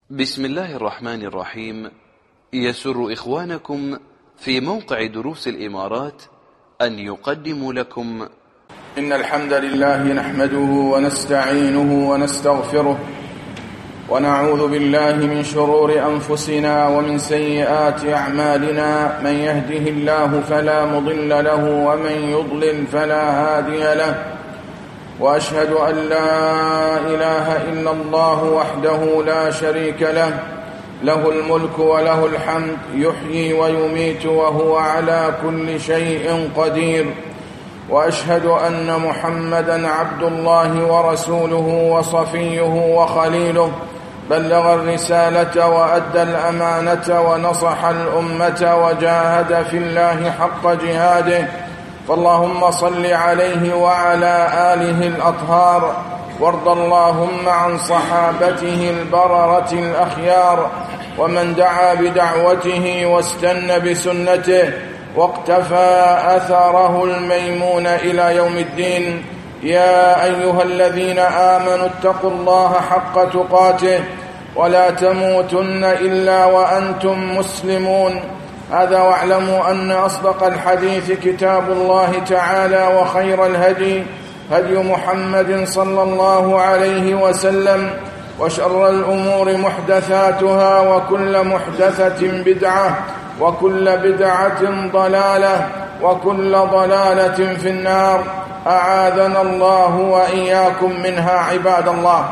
بسم الله الرحمن الرحيم. يسر إخوانكم في موقع دروس الإمارات أن يقدموا لكم إن الحمد لله نحمده ونستعينه ونستغفره ونعوذ بالله من شرور أنفسنا ومن سيئات أعمالنا. من يهده الله فلا مضل له ومن يضلل فلا هادي له، وأشهد أن لا إله إلا الله وحده لا شريك له، له الملك وله الحمد، يحيي ويميت وهو على كل شيء قدير. وأشهد أن محمدًا عبد الله ورسوله وصفيه وخليله، بلغ الرسالة وأدى الأمانة ونصح الأمة وجاهد في الله حق جهاده، فاللهم صل عليه وعلى آله الأطهار، وارض اللهم عن صحابته البررة الأخيار، ومن دعا بدعوته واستنى بسنته واقتفى أثره الميمون إلى يوم الدين. يا أيها الذين آمنوا اتقوا الله حق تقاته ولا تموتن إلا وأنتم مسلمون. هذا واعلموا أن أصدق الحديث كتاب الله تعالى، وخير الهدي هدي محمد صلى الله عليه وسلم، وشر الأمور محدثاتها، وكل محدثة بدعة، وكل بدعة ضلالة، وكل ضلالة في النار. أعاذنا الله وإياكم منها. عباد الله،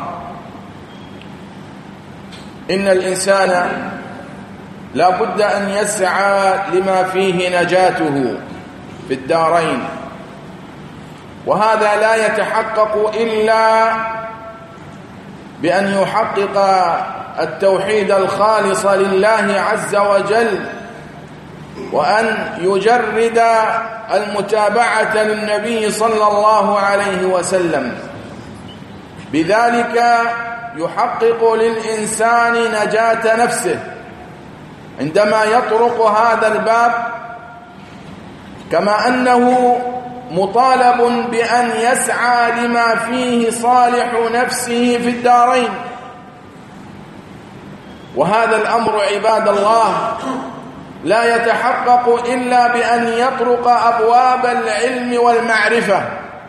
إن الإنسان لا بد أن يسعى لما فيه نجاته في الدارين، وهذا لا يتحقق إلا بأن يحقق التوحيد الخالص لله عز وجل، وأن يجرد المتابعة للنبي صلى الله عليه وسلم. بذلك يحقق للإنسان نجاة نفسه عندما يطرق هذا الباب، كما أنه مطالب بأن يسعى لما فيه صالح نفسه في الدارين. وهذا الأمر عباد الله لا يتحقق إلا بأن يطرق أبواب العلم والمعرفة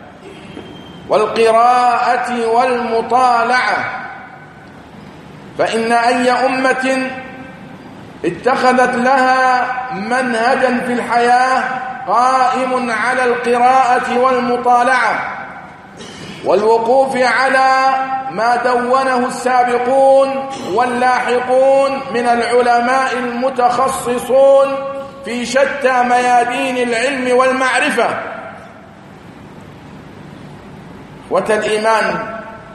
والقراءة والمطالعة. فإن أي أمة اتخذت لها منهجا في الحياة قائم على القراءة والمطالعة والوقوف على ما دونه السابقون واللاحقون من العلماء المتخصصون في شتى ميادين العلم والمعرفة، والإيمان،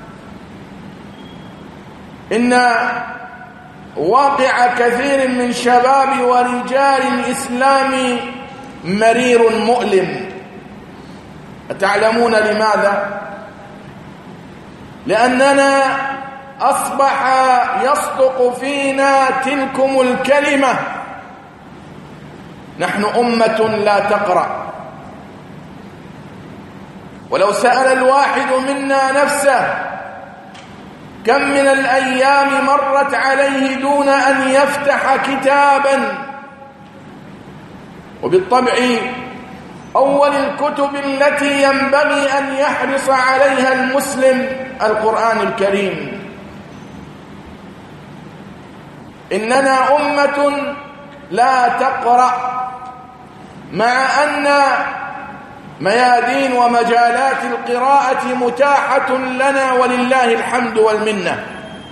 إن واقع كثير من شباب ورجال الإسلام مرير مؤلم. أتعلمون لماذا؟ لأننا أصبح يصدق فينا تلكم الكلمة: نحن أمة لا تقرأ. ولو سأل الواحد منا نفسه كم من الأيام مرت عليه دون أن يفتح كتابا، وبالطبع أول الكتب التي ينبغي أن يحرص عليها المسلم القرآن الكريم. إننا أمة لا تقرأ، مع أن ميادين ومجالات القراءة متاحة لنا ولله الحمد والمنة.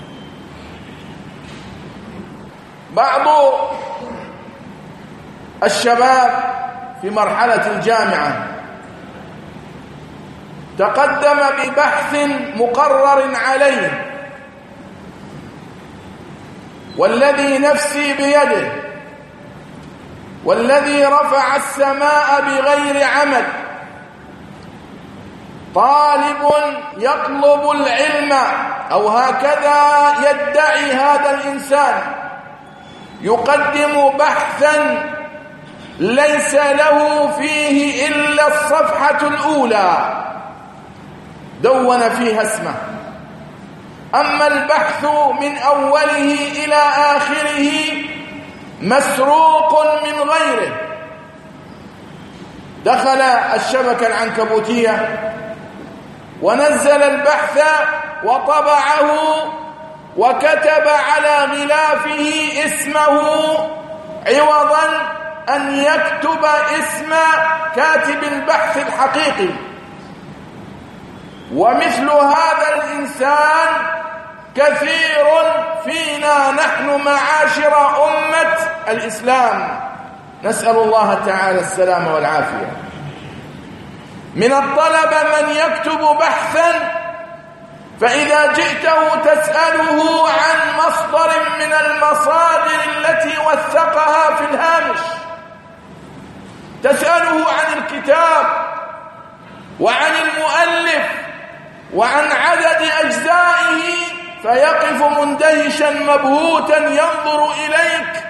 بعض الشباب في مرحلة الجامعة تقدم ببحث مقرر عليه، والذي نفسي بيده والذي رفع السماء بغير عمد، طالب يطلب العلم، أو هكذا يدعي هذا الإنسان، يقدم بحثا ليس له فيه إلا الصفحة الأولى دون فيها اسمه، أما البحث من أوله إلى آخره مسروق من غيره. دخل الشبكة العنكبوتية ونزل البحث وطبعه وكتب على غلافه اسمه عوضا أن يكتب اسم كاتب البحث الحقيقي. ومثل هذا الإنسان كثير فينا نحن معاشر أمة الإسلام، نسأل الله تعالى السلامة والعافية. من الطلبة من يكتب بحثا فإذا جئته تسأله عن مصدر من المصادر التي وثقها في الهامش، تسأله عن الكتاب وعن المؤلف وعن عدد أجزائه، فيقف مندهشا مبهوتا ينظر إليك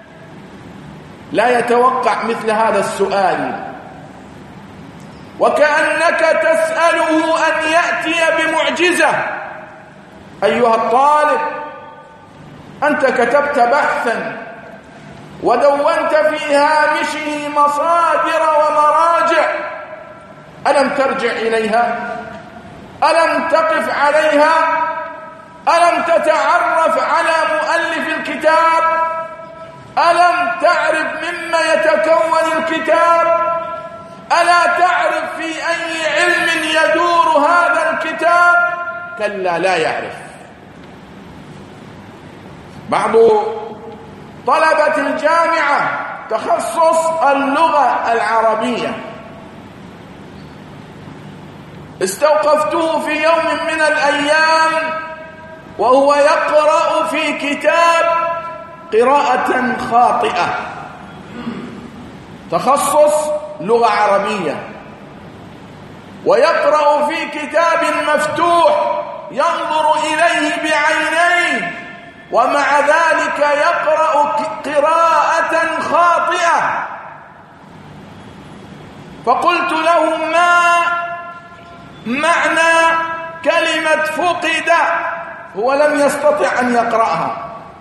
لا يتوقع مثل هذا السؤال، وكأنك تسأله أن يأتي بمعجزة. أيها الطالب، أنت كتبت بحثا ودونت في هامشه مصادر ومراجع، ألم ترجع إليها؟ ألم تقف عليها؟ ألم تتعرف على مؤلف الكتاب؟ ألم تعرف مما يتكون الكتاب؟ ألا تعرف في أي علم يدور هذا الكتاب؟ كلا، لا يعرف. بعض طلبة الجامعة تخصص اللغة العربية استوقفته في يوم من الأيام وهو يقرأ في كتاب قراءة خاطئة، تخصص لغة عربية، ويقرأ في كتاب مفتوح ينظر إليه بعينيه، ومع ذلك يقرأ قراءة خاطئة. فقلت له: ما معنى كلمة فقد؟ هو لم يستطع أن يقرأها،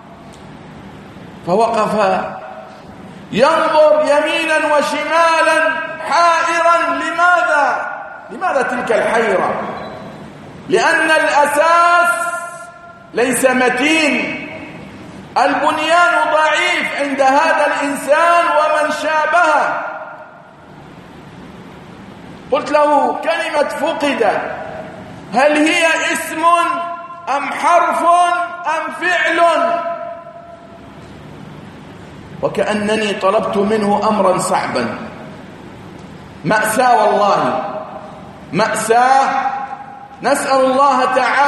فوقف ينظر يمينا وشمالا حائرا. لماذا تلك الحيرة؟ لأن الأساس ليس متين، البنيان ضعيف عند هذا الإنسان ومن شابهه. قلت له: كلمة فقد هل هي اسم أم حرف أم فعل؟ وكأنني طلبت منه أمرا صعبا. مأساة والله، مأساة. نسأل الله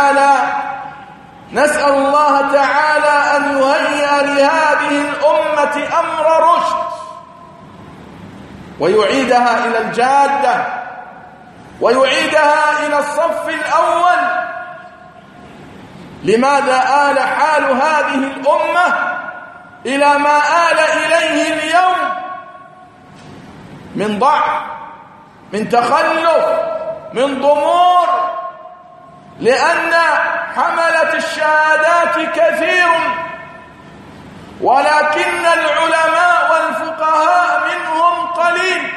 تعالى أن يهيئ لهذه الأمة أمر رشد ويعيدها إلى الجادة ويعيدها إلى الصف الأول. لماذا آل حال هذه الأمة إلى ما آل إليه اليوم من ضعف، من تخلف، من ضمور؟ لأن حملة الشهادات كثير، ولكن العلماء والفقهاء منهم قليل.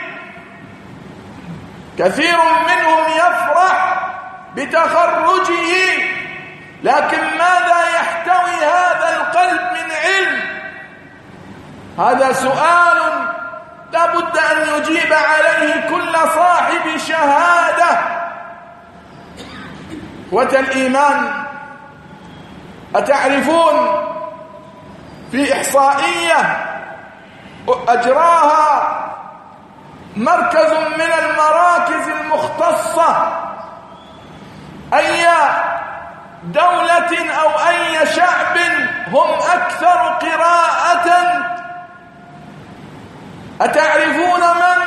كثير منهم يفرح بتخرجه، لكن ماذا يحتوي هذا القلب من علم؟ هذا سؤال لا بد أن يجيب عليه كل صاحب شهادة. الإيمان، أتعرفون في إحصائية أجراها مركز من المراكز المختصة أي دولة أو أي شعب هم أكثر قراءة؟ أتعرفون من؟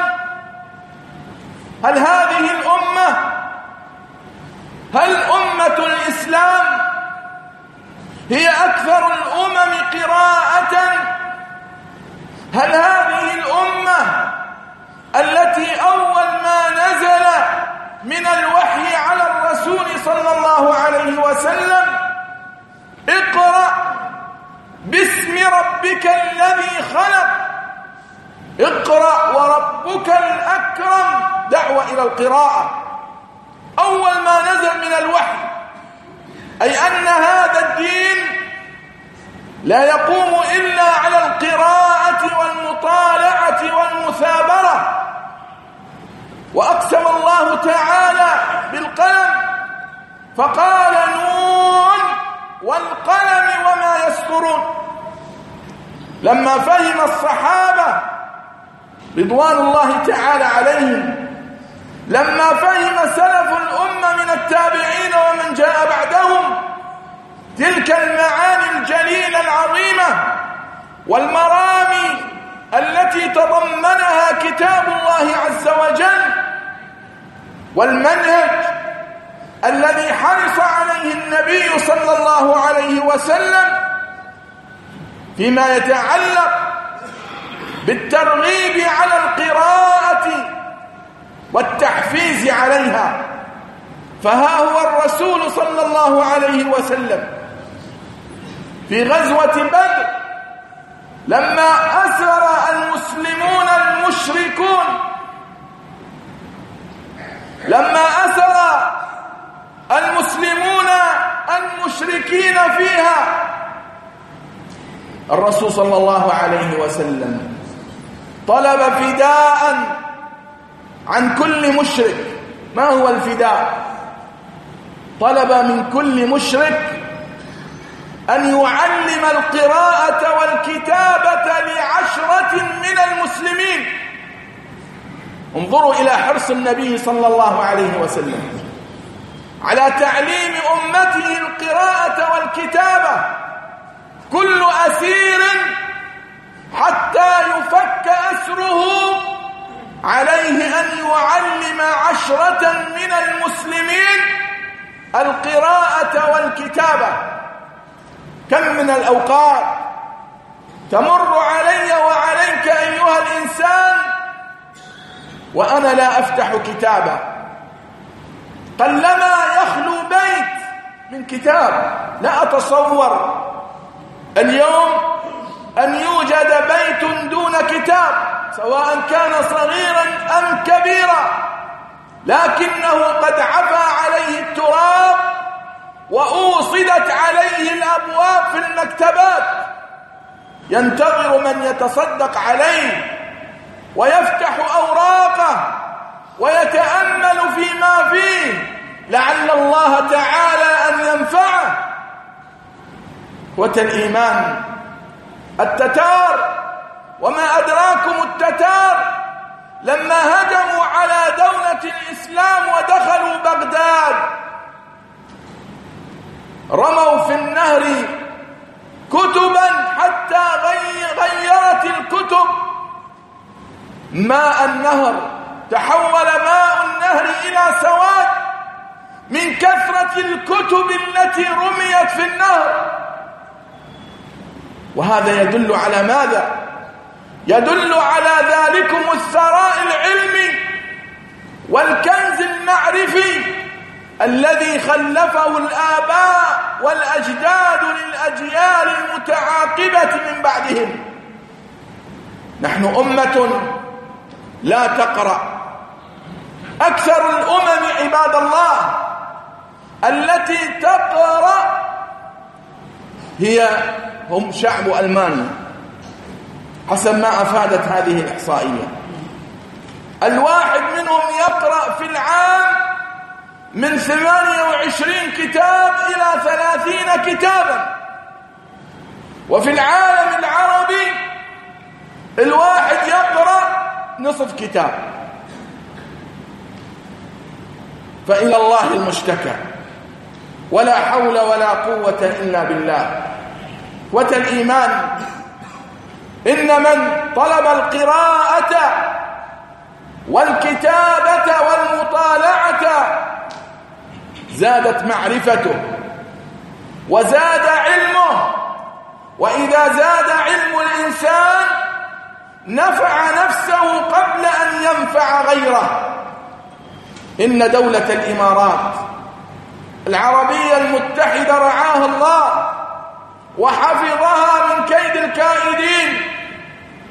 هل هذه الأمة؟ هل أمة الإسلام هي أكثر الأمم قراءة؟ هل هذه الأمة التي أول ما نزل من الوحي على الرسول صلى الله عليه وسلم ربك الذي خلق. اقرأ وربك الأكرم، دعوة إلى القراءة. أول ما نزل من الوحي، أي أن هذا الدين لا يقوم إلا على القراءة والمطالعة والمثابرة. وأقسم الله تعالى بالقلم فقال: نون والقلم وما يسطرون. لما فهم الصحابة رضوان الله تعالى عليهم، لما فهم سلف الأمة من التابعين ومن جاء بعدهم تلك المعاني الجليلة العظيمة والمرامي التي تضمنها كتاب الله عز وجل، والمنهج الذي حرص عليه النبي صلى الله عليه وسلم فيما يتعلق بالترغيب على القراءة والتحفيز عليها. فها هو الرسول صلى الله عليه وسلم في غزوة بدر لما أسر المسلمون المشركون، لما أسر المسلمون المشركين فيها، الرسول صلى الله عليه وسلم طلب فداء عن كل مشرك. ما هو الفداء؟ طلب من كل مشرك أن يعلم القراءة والكتابة ل10 من المسلمين. انظروا إلى حرص النبي صلى الله عليه وسلم على تعليم أمته القراءة والكتابة. كل أسير حتى يفك أسره عليه أن يعلم 10 من المسلمين القراءة والكتابة. كم من الأوقات تمر علي وعليك أيها الإنسان وأنا لا أفتح كتابا. قلما يخلو بيت من كتاب. لا أتصور اليوم أن يوجد بيت دون كتاب، سواء كان صغيرا أم كبيرا، لكنه قد عفى عليه التراب وأوصدت عليه الأبواب في المكتبات، ينتظر من يتصدق عليه ويفتح أوراقه ويتأمل فيما فيه لعل الله تعالى أن ينفعه. الإيمان التتار، وما أدراكم التتار لما هجموا على دولة الإسلام ودخلوا بغداد رموا في النهر كتبا حتى غيرت الكتب ماء النهر، تحول ماء النهر إلى سواد من كثرة الكتب التي رميت في النهر. وهذا يدل على ماذا؟ يدل على ذلكم الثراء العلمي والكنز المعرفي الذي خلفه الآباء والأجداد للأجيال المتعاقبة من بعدهم. نحن أمة لا تقرأ. أكثر الأمم عباد الله التي تقرأ هم شعب ألمانيا حسب ما أفادت هذه الإحصائية. الواحد منهم يقرأ في العام من 28 كتاب إلى 30 كتابا، وفي العالم العربي الواحد يقرأ نصف كتاب. فإلى الله المشتكى، ولا حول ولا قوة إلا بالله. الإيمان، إن من طلب القراءة والكتابة والمطالعة زادت معرفته وزاد علمه، وإذا زاد علم الإنسان نفع نفسه قبل أن ينفع غيره. إن دولة الإمارات العربية المتحدة رعاها الله وحفظها من كيد الكائدين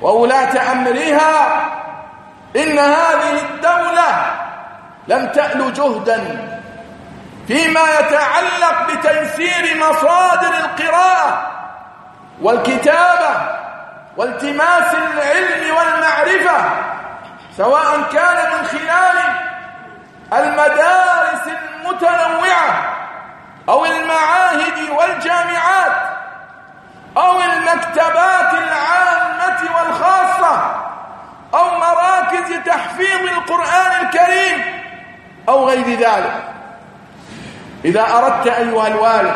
وولاة أمرها إن هذه الدولة لم تأل جهدا فيما يتعلق بتيسير مصادر القراءة والكتابة والتماس العلم والمعرفة، سواء كان من خلال المدارس المتنوعة أو المعاهد والجامعات أو المكتبات العامة والخاصة أو مراكز تحفيظ القرآن الكريم أو غير ذلك. إذا أردت أيها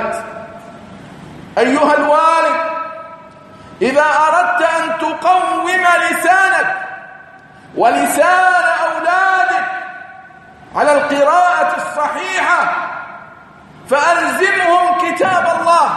الوالد إذا أردت أن تقوم لسانك ولسان أولادك على القراءة الصحيحة فألزمهم كتاب الله،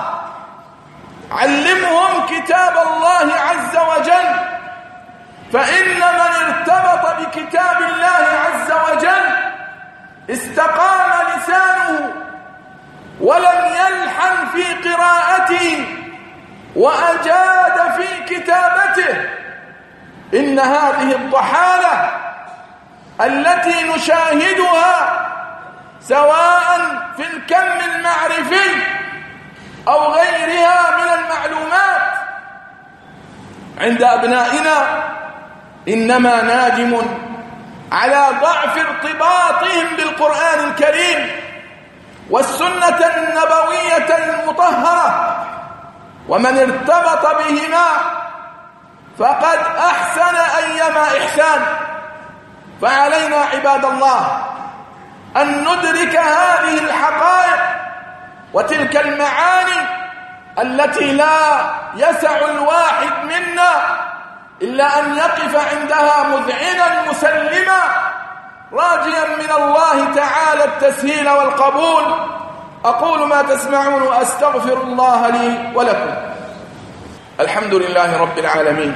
علمهم كتاب الله عز وجل، فإن من ارتبط بكتاب الله عز وجل استقام لسانه ولم يلحن في قراءته وأجاد في كتابته. إن هذه الضحالة التي نشاهدها سواء في الكم المعرفي أو غيرها من المعلومات عند أبنائنا إنما ناجم على ضعف ارتباطهم بالقرآن الكريم والسنة النبوية المطهرة، ومن ارتبط بهما فقد أحسن أيما إحسان. فعلينا عباد الله أن ندرك هذه الحقائق وتلك المعاني التي لا يسع الواحد منا إلا أن يقف عندها مذعنا مسلما راجيا من الله تعالى التسهيل والقبول. أقول ما تسمعون وأستغفر الله لي ولكم. الحمد لله رب العالمين،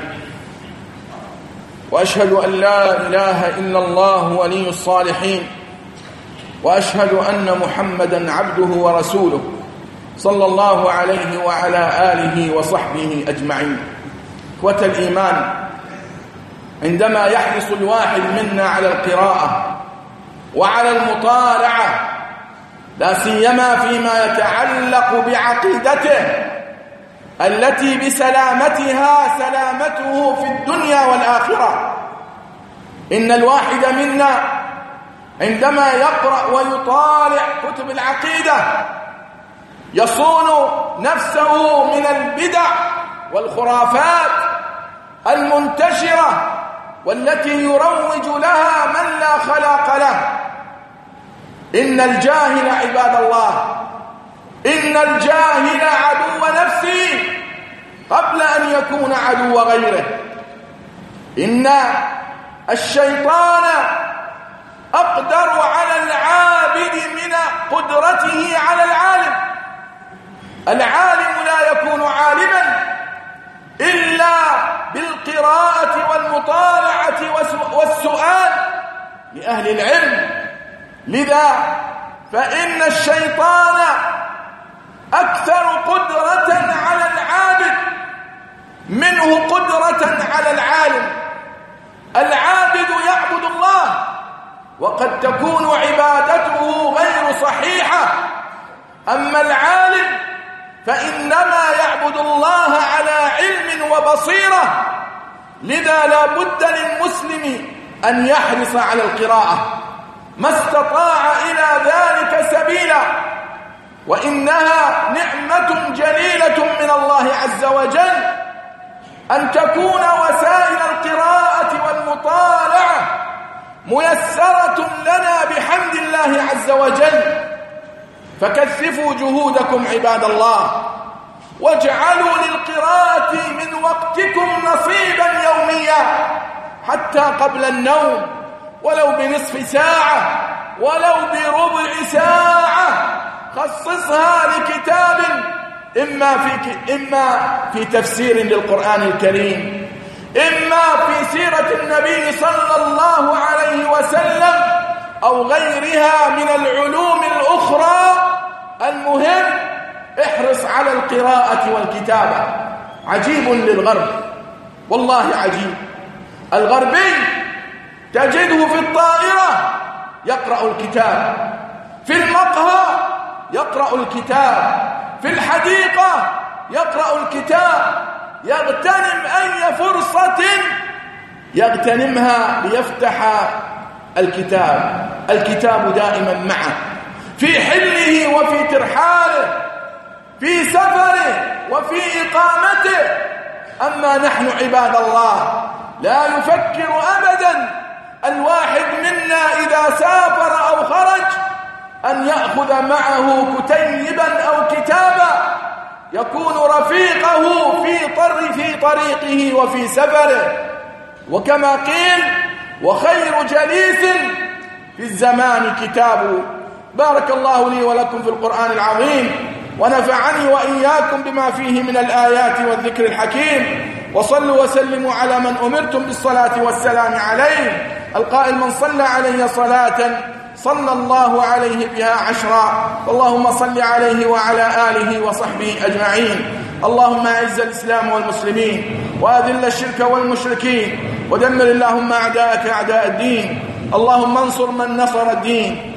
وأشهد أن لا إله إلا الله ولي الصالحين، وأشهد أن محمدا عبده ورسوله صلى الله عليه وعلى آله وصحبه أجمعين. إخوة الإيمان، عندما يحرص الواحد منا على القراءة وعلى المطالعة لا سيما فيما يتعلق بعقيدته التي بسلامتها سلامته في الدنيا والآخرة، إن الواحد منا عندما يقرأ ويطالع كتب العقيدة يصون نفسه من البدع والخرافات المنتشرة والتي يروج لها من لا خلاق له. إن الجاهل عباد الله، إن الجاهل عدو نفسه قبل أن يكون عدو غيره. إن الشيطان أقدر على العابد من قدرته على العالم. العالم لا يكون عالما إلا بالقراءة والمطالعة والسؤال لأهل العلم. لذا فإن الشيطان أكثر قدرة على العابد منه قدرة على العالم. العابد يعبد الله وقد تكون عبادته غير صحيحة، أما العالم فإنما يعبد الله على علم وبصيرة. لذا لا بد للمسلم أن يحرص على القراءة ما استطاع إلى ذلك سبيلا، وإنها نعمة جليلة من الله عز وجل أن تكون وسائل القراءة والمطالعة ميسرة لنا بحمد الله عز وجل. فكثفوا جهودكم عباد الله، واجعلوا للقراءة من وقتكم نصيبا يوميا حتى قبل النوم، ولو بنصف ساعة ولو بربع ساعة خصصها لكتاب إما في تفسير للقرآن الكريم، إما في سيرة النبي صلى الله عليه وسلم أو غيرها من العلوم الأخرى. المهم احرص على القراءة والكتابة. عجيب للغرب والله عجيب. الغربي تجده في الطائرة يقرأ الكتاب، في المقهى يقرأ الكتاب، في الحديقة يقرأ الكتاب، يغتنم أي فرصة يغتنمها ليفتح الكتاب. الكتاب دائما معه في حله وفي ترحاله، في سفره وفي إقامته. أما نحن عباد الله لا يفكر أبدا الواحد منا إذا سافر أو خرج أن يأخذ معه كتيبا أو كتابا يكون رفيقه في طريقه وفي سفره. وكما قيل: وخير جليس في الزمان كتابه. بارك الله لي ولكم في القرآن العظيم، ونفعني وإياكم بما فيه من الآيات والذكر الحكيم. وصلوا وسلموا على من أمرتم بالصلاة والسلام عليه، القائل: من صلى علي صلاة صلى الله عليه بها 10. اللهم صل عليه وعلى آله وصحبه أجمعين. اللهم أعز الإسلام والمسلمين، وأذل الشرك والمشركين، ودمر اللهم أعداءك أعداء الدين. اللهم انصر من نصر الدين،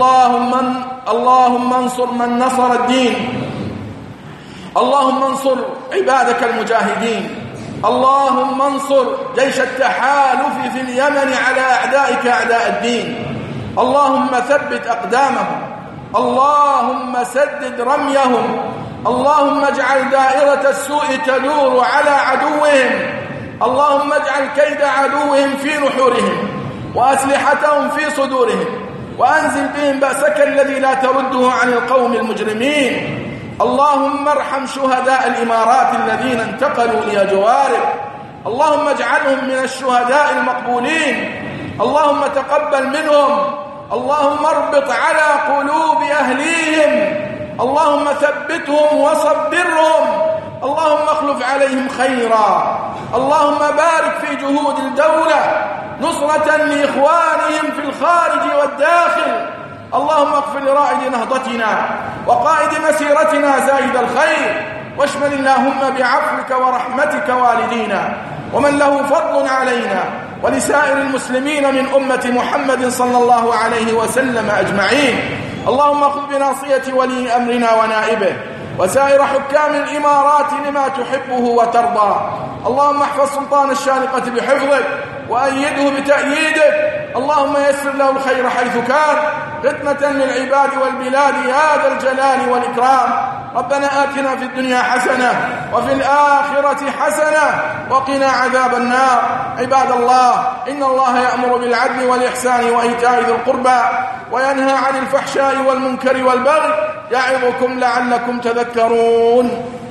اللهم انصر من نصر الدين، اللهم انصر عبادك المجاهدين، اللهم انصر جيش التحالف في اليمن على أعدائك أعداء الدين. اللهم ثبت أقدامهم، اللهم سدد رميهم، اللهم اجعل دائرة السوء تدور على عدوهم، اللهم اجعل كيد عدوهم في نحورهم وأسلحتهم في صدورهم، وأنزل بهم بأسك الذي لا ترده عن القوم المجرمين. اللهم ارحم شهداء الإمارات الذين انتقلوا لجوارك، اللهم اجعلهم من الشهداء المقبولين، اللهم تقبل منهم، اللهم اربط على قلوب أهليهم، اللهم ثبتهم وصبرهم، اللهم اخلف عليهم خيرا، اللهم بارك في جهود الدولة نصرة لإخوانهم في الخارج والداخل. اللهم اغفر لرائد نهضتنا وقائد مسيرتنا زايد الخير، واشمل اللهم بعفوك ورحمتك والدينا ومن له فضل علينا ولسائر المسلمين من أمة محمد صلى الله عليه وسلم أجمعين. اللهم خذ بناصية ولي أمرنا ونائبه وسائر حكام الإمارات لما تحبه وترضى. اللهم احفظ سلطان الشارقة بحفظك وأيده بتأييدك، اللهم يسر له الخير حيث كان، فتنة للعباد والبلاد يا ذا الجلال والإكرام. ربنا آتنا في الدنيا حسنة وفي الآخرة حسنة وقنا عذاب النار. عباد الله، إن الله يأمر بالعدل والإحسان وإيتاء ذي القربى وينهى عن الفحشاء والمنكر والبغي، يعظكم لعلكم تذكرون.